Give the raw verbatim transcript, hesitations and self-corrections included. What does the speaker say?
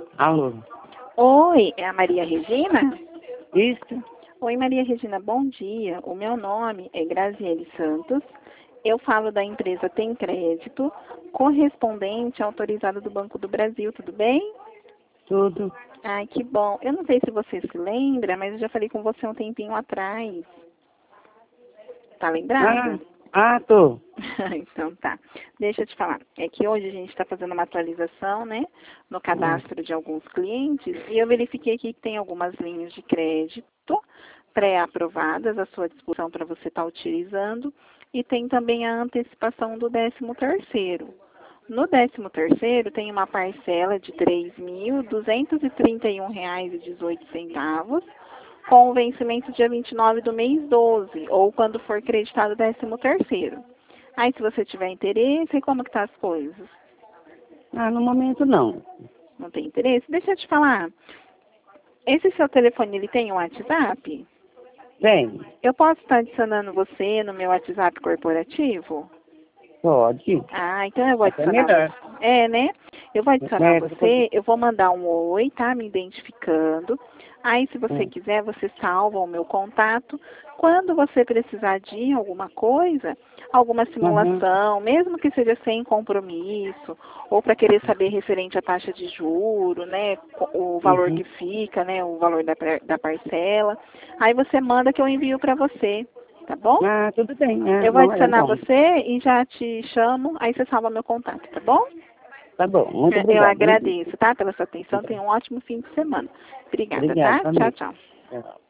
Alô? Oi, é a Maria Regina? Isso? Oi, Maria Regina, bom dia. O meu nome é Graziele Santos. Eu falo da empresa Tem Crédito, correspondente autorizado do Banco do Brasil, tudo bem? Tudo. Ai, que bom. Eu não sei se você se lembra, mas eu já falei com você um tempinho atrás. Tá lembrada? Ah, ah, tô. Então tá. Deixa eu te falar. É que hoje a gente está fazendo uma atualização, né, no cadastro de alguns clientes e eu verifiquei aqui que tem algumas linhas de crédito pré-aprovadas à sua disposição para você estar utilizando e tem também a antecipação do décimo terceiro. No décimo terceiro tem uma parcela de três mil duzentos e trinta e um reais e dezoito centavos com o vencimento dia vinte e nove do mês doze, ou quando for creditado o décimo terceiro. Aí, se você tiver interesse, como que tá as coisas? Ah, no momento não. Não tem interesse? Deixa eu te falar. Esse seu telefone, ele tem um WhatsApp? Tem? Eu posso estar adicionando você no meu WhatsApp corporativo? Pode. Ah, então eu vou Até adicionar melhor. você. É, né? Eu vou adicionar É, depois... você, eu vou mandar um oi, tá? Me identificando. Aí, se você Hum. quiser, você salva o meu contato. Quando você precisar de alguma coisa, alguma Uhum. simulação, mesmo que seja sem compromisso, ou para querer saber referente à taxa de juro, né? O valor Uhum. que fica, né? O valor da, par- da parcela. Aí você manda que eu envio para você, tá bom? Ah, tudo bem. É, Eu vou não, é adicionar bom. você e já te chamo, aí você salva meu contato, tá bom? Tá bom. Muito Eu obrigado, hein? agradeço, tá? Pela sua atenção. Tenha um ótimo fim de semana. Obrigada, Obrigado tá? Tchau, também. tchau. Tchau.